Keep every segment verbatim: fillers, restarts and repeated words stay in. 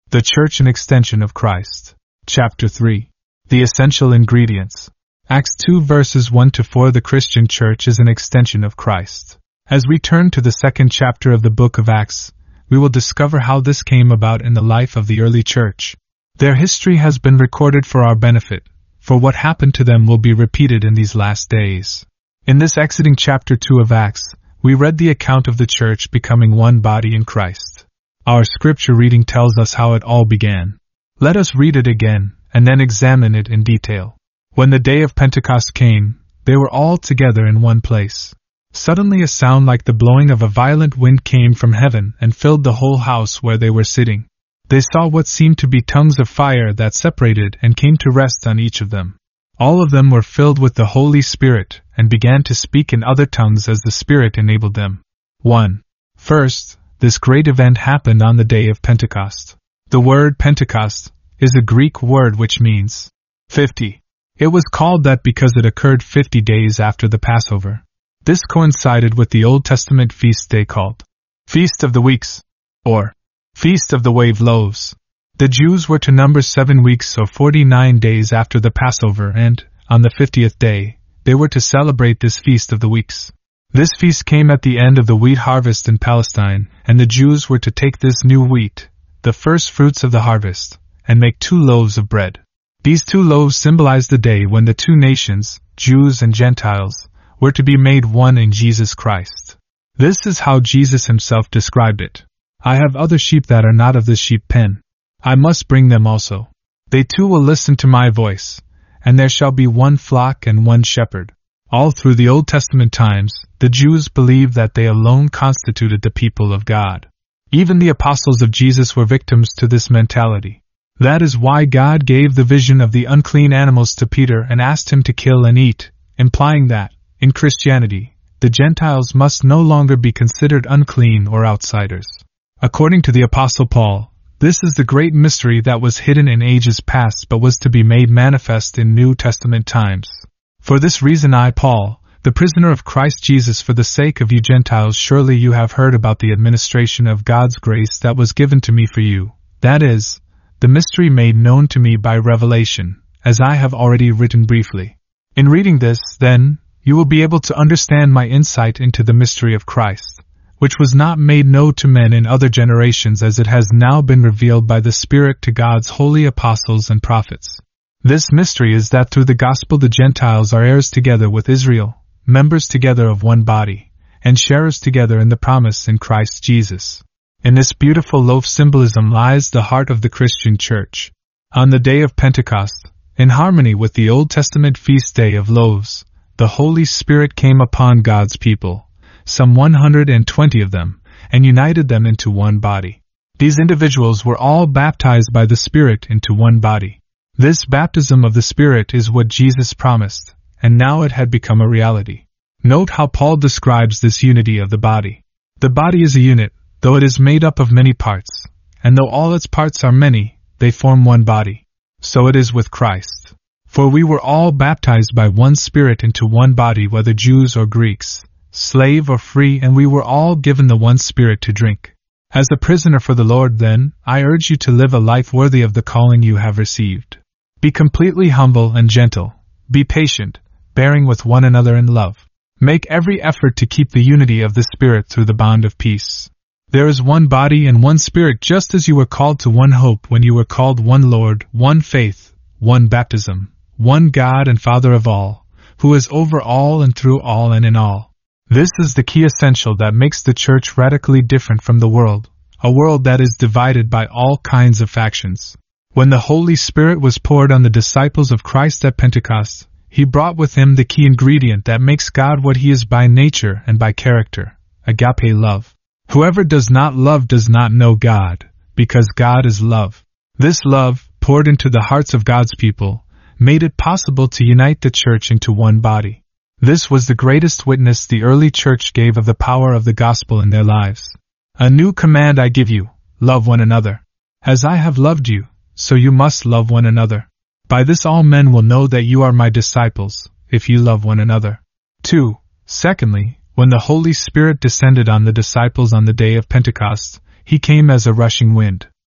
The Church, an extension of Christ. Chapter three. The essential ingredients. Acts two verses one to four. The Christian Church is an extension of Christ. As we turn to the second chapter of the book of Acts, we will discover how this came about in the life of the early church. Their history has been recorded for our benefit, for what happened to them will be repeated in these last days. In this exciting chapter two of Acts, we read the account of the church becoming one body in Christ. Our scripture reading tells us how it all began. Let us read it again, and then examine it in detail. When the day of Pentecost came, they were all together in one place. Suddenly a sound like the blowing of a violent wind came from heaven and filled the whole house where they were sitting. They saw what seemed to be tongues of fire that separated and came to rest on each of them. All of them were filled with the Holy Spirit and began to speak in other tongues as the Spirit enabled them. one. First, this great event happened on the day of Pentecost. The word Pentecost is a Greek word which means fifty. It was called that because it occurred fifty days after the Passover. This coincided with the Old Testament feast day called Feast of the Weeks, or Feast of the Wave Loaves. The Jews were to number seven weeks or forty-nine days after the Passover, and, on the fiftieth day, they were to celebrate this Feast of the Weeks. This feast came at the end of the wheat harvest in Palestine, and the Jews were to take this new wheat, the first fruits of the harvest, and make two loaves of bread. These two loaves symbolized the day when the two nations, Jews and Gentiles, were to be made one in Jesus Christ. This is how Jesus himself described it. I have other sheep that are not of this sheep pen. I must bring them also. They too will listen to my voice, and there shall be one flock and one shepherd. All through the Old Testament times, the Jews believed that they alone constituted the people of God. Even the apostles of Jesus were victims to this mentality. That is why God gave the vision of the unclean animals to Peter and asked him to kill and eat, implying that, in Christianity, the Gentiles must no longer be considered unclean or outsiders. According to the Apostle Paul, this is the great mystery that was hidden in ages past but was to be made manifest in New Testament times. For this reason I, Paul, the prisoner of Christ Jesus, for the sake of you Gentiles, surely you have heard about the administration of God's grace that was given to me for you, that is, the mystery made known to me by revelation, as I have already written briefly. In reading this, then, you will be able to understand my insight into the mystery of Christ, which was not made known to men in other generations as it has now been revealed by the Spirit to God's holy apostles and prophets. This mystery is that through the gospel the Gentiles are heirs together with Israel, members together of one body, and sharers together in the promise in Christ Jesus. In this beautiful loaf symbolism lies the heart of the Christian Church. On the day of Pentecost, in harmony with the Old Testament feast day of loaves, the Holy Spirit came upon God's people, some one hundred twenty of them, and united them into one body. These individuals were all baptized by the Spirit into one body. This baptism of the Spirit is what Jesus promised, and now it had become a reality. Note how Paul describes this unity of the body. The body is a unit, though it is made up of many parts, and though all its parts are many, they form one body. So it is with Christ. For we were all baptized by one Spirit into one body, whether Jews or Greeks, slave or free, and we were all given the one Spirit to drink. As a prisoner for the Lord, then, I urge you to live a life worthy of the calling you have received. Be completely humble and gentle. Be patient, bearing with one another in love. Make every effort to keep the unity of the Spirit through the bond of peace. There is one body and one Spirit, just as you were called to one hope when you were called, one Lord, one faith, one baptism, one God and Father of all, who is over all and through all and in all. This is the key essential that makes the Church radically different from the world, a world that is divided by all kinds of factions. When the Holy Spirit was poured on the disciples of Christ at Pentecost, He brought with Him the key ingredient that makes God what He is by nature and by character, agape love. Whoever does not love does not know God, because God is love. This love, poured into the hearts of God's people, made it possible to unite the Church into one body. This was the greatest witness the early Church gave of the power of the gospel in their lives. A new command I give you, love one another. As I have loved you, so you must love one another. By this all men will know that you are my disciples, if you love one another. two. Secondly, when the Holy Spirit descended on the disciples on the day of Pentecost, He came as a rushing wind.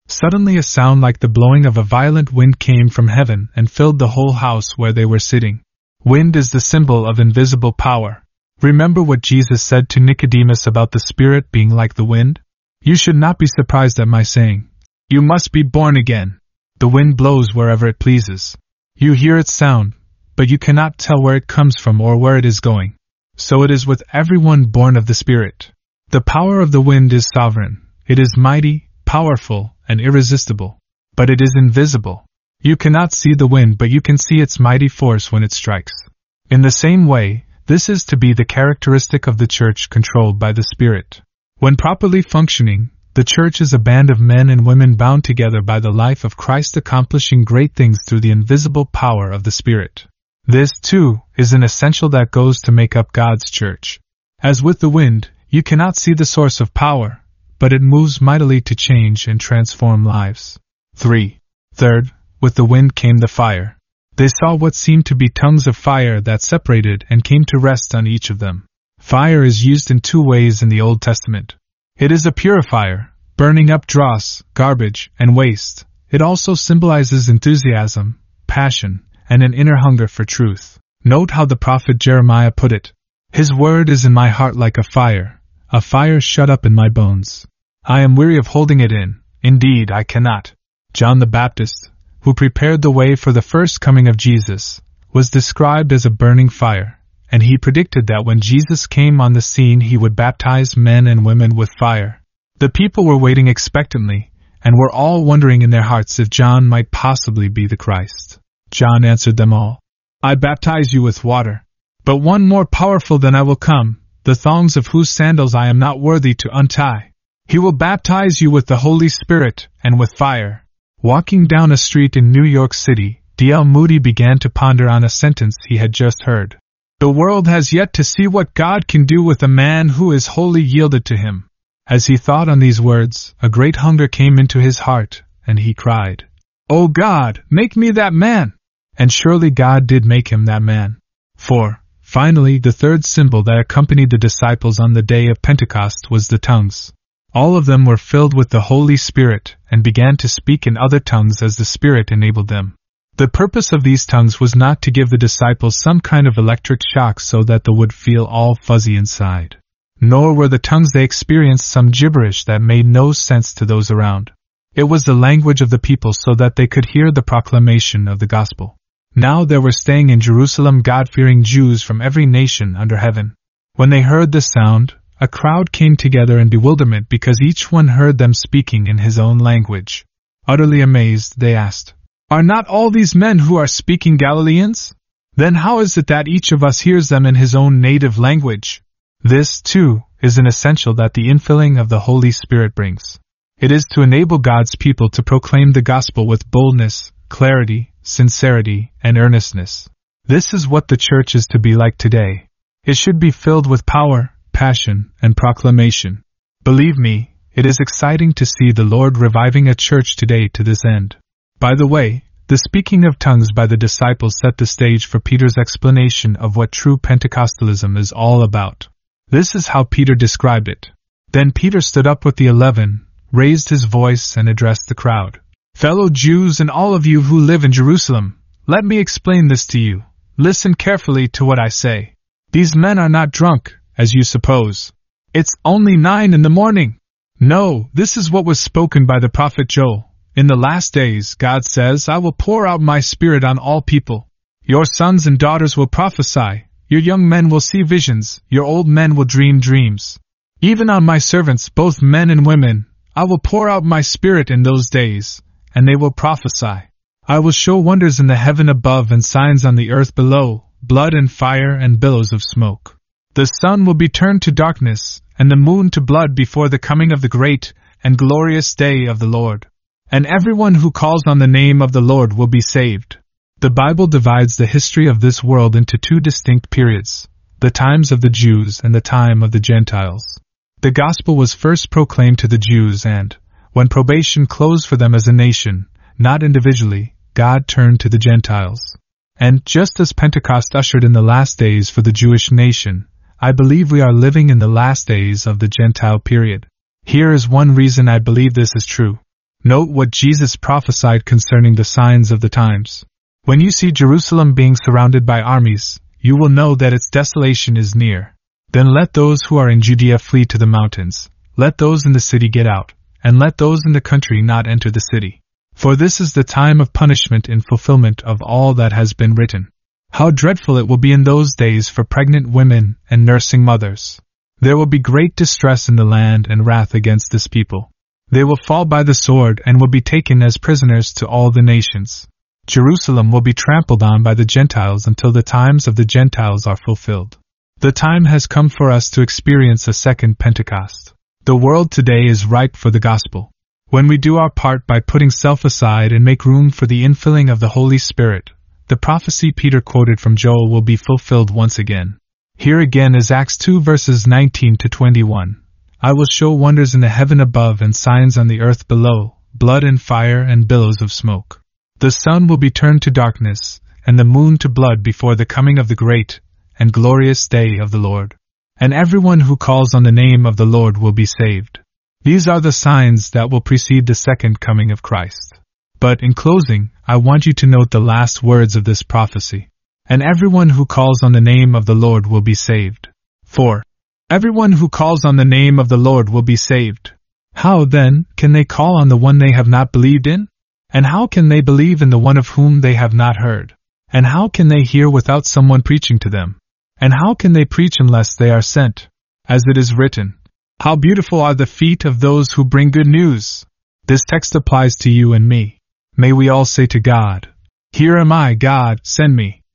Suddenly a sound like the blowing of a violent wind came from heaven and filled the whole house where they were sitting. Wind is the symbol of invisible power. Remember what Jesus said to Nicodemus about the Spirit being like the wind? You should not be surprised at my saying, "You must be born again." The wind blows wherever it pleases. You hear its sound, but you cannot tell where it comes from or where it is going. So it is with everyone born of the Spirit. The power of the wind is sovereign. It is mighty, powerful, and irresistible. But it is invisible. You cannot see the wind, but you can see its mighty force when it strikes. In the same way, this is to be the characteristic of the church controlled by the Spirit. When properly functioning, the church is a band of men and women bound together by the life of Christ, accomplishing great things through the invisible power of the Spirit. This, too, is an essential that goes to make up God's church. As with the wind, you cannot see the source of power, but it moves mightily to change and transform lives. three. Third, with the wind came the fire. They saw what seemed to be tongues of fire that separated and came to rest on each of them. Fire is used in two ways in the Old Testament. It is a purifier, burning up dross, garbage, and waste. It also symbolizes enthusiasm, passion, and an inner hunger for truth. Note how the prophet Jeremiah put it. His word is in my heart like a fire, a fire shut up in my bones. I am weary of holding it in, indeed I cannot. John the Baptist, who prepared the way for the first coming of Jesus, was described as a burning fire, and he predicted that when Jesus came on the scene he would baptize men and women with fire. The people were waiting expectantly, and were all wondering in their hearts if John might possibly be the Christ. John answered them all, I baptize you with water, but one more powerful than I will come, the thongs of whose sandals I am not worthy to untie. He will baptize you with the Holy Spirit and with fire. Walking down a street in New York City, D L Moody began to ponder on a sentence he had just heard. The world has yet to see what God can do with a man who is wholly yielded to Him. As he thought on these words, a great hunger came into his heart, and he cried, O God, make me that man! And surely God did make him that man. four. Finally, the third symbol that accompanied the disciples on the day of Pentecost was the tongues. All of them were filled with the Holy Spirit and began to speak in other tongues as the Spirit enabled them. The purpose of these tongues was not to give the disciples some kind of electric shock so that they would feel all fuzzy inside. Nor were the tongues they experienced some gibberish that made no sense to those around. It was the language of the people so that they could hear the proclamation of the gospel. Now there were staying in Jerusalem God-fearing Jews from every nation under heaven. When they heard the sound, a crowd came together in bewilderment because each one heard them speaking in his own language. Utterly amazed, they asked, Are not all these men who are speaking Galileans? Then how is it that each of us hears them in his own native language? This, too, is an essential that the infilling of the Holy Spirit brings. It is to enable God's people to proclaim the gospel with boldness, clarity, sincerity, and earnestness. This is what the church is to be like today. It should be filled with power, passion, and proclamation. Believe me, it is exciting to see the Lord reviving a church today to this end. By the way, the speaking of tongues by the disciples set the stage for Peter's explanation of what true Pentecostalism is all about. This is how Peter described it. Then Peter stood up with the eleven, raised his voice and addressed the crowd. Fellow Jews and all of you who live in Jerusalem, let me explain this to you. Listen carefully to what I say. These men are not drunk, as you suppose. It's only nine in the morning. No, this is what was spoken by the prophet Joel. In the last days, God says, I will pour out my Spirit on all people. Your sons and daughters will prophesy, your young men will see visions, your old men will dream dreams. Even on my servants, both men and women, I will pour out my Spirit in those days, and they will prophesy. I will show wonders in the heaven above and signs on the earth below, blood and fire and billows of smoke. The sun will be turned to darkness, and the moon to blood before the coming of the great and glorious day of the Lord. And everyone who calls on the name of the Lord will be saved. The Bible divides the history of this world into two distinct periods, the times of the Jews and the time of the Gentiles. The gospel was first proclaimed to the Jews and, when probation closed for them as a nation, not individually, God turned to the Gentiles. And just as Pentecost ushered in the last days for the Jewish nation, I believe we are living in the last days of the Gentile period. Here is one reason I believe this is true. Note what Jesus prophesied concerning the signs of the times. When you see Jerusalem being surrounded by armies, you will know that its desolation is near. Then let those who are in Judea flee to the mountains, let those in the city get out, and let those in the country not enter the city. For this is the time of punishment in fulfillment of all that has been written. How dreadful it will be in those days for pregnant women and nursing mothers! There will be great distress in the land and wrath against this people. They will fall by the sword and will be taken as prisoners to all the nations. Jerusalem will be trampled on by the Gentiles until the times of the Gentiles are fulfilled. The time has come for us to experience a second Pentecost. The world today is ripe for the gospel. When we do our part by putting self aside and make room for the infilling of the Holy Spirit, the prophecy Peter quoted from Joel will be fulfilled once again. Here again is Acts two verses nineteen to twenty-one. I will show wonders in the heaven above and signs on the earth below, blood and fire and billows of smoke. The sun will be turned to darkness, and the moon to blood before the coming of the great and glorious day of the Lord. And everyone who calls on the name of the Lord will be saved. These are the signs that will precede the second coming of Christ. But in closing, I want you to note the last words of this prophecy. And everyone who calls on the name of the Lord will be saved. For everyone who calls on the name of the Lord will be saved. How, then, can they call on the one they have not believed in? And how can they believe in the one of whom they have not heard? And how can they hear without someone preaching to them? And how can they preach unless they are sent? As it is written, how beautiful are the feet of those who bring good news! This text applies to you and me. May we all say to God, here am I, God, send me.